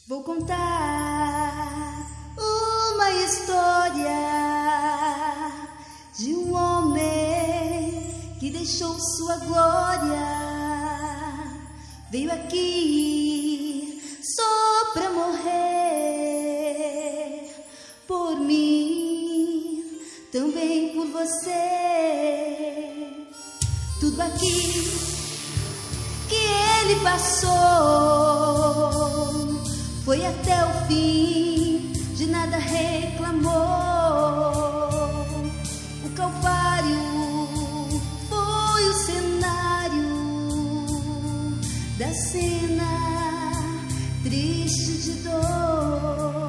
Vou contar uma história de um homem que deixou sua glória, veio aqui só pra morrer por mim, também por você. Tudo aqui que ele passou foi até o fim, de nada reclamou. O Calvário foi o cenário da cena triste de dor.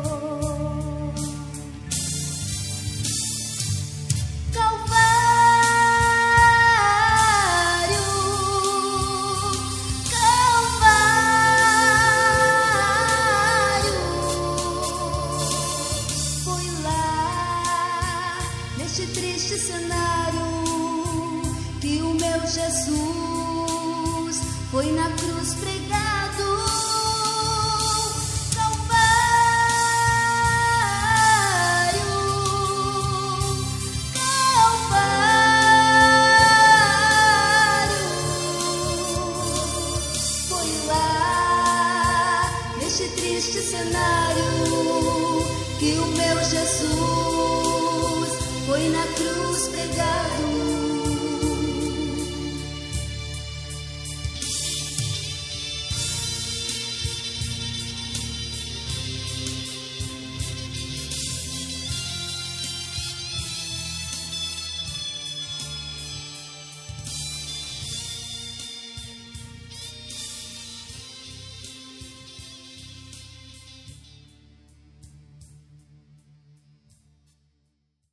Neste triste cenário que o meu Jesus foi na cruz pregado. Calvário, Calvário, foi lá neste triste cenário que o meu Jesus foi na cruz pregado.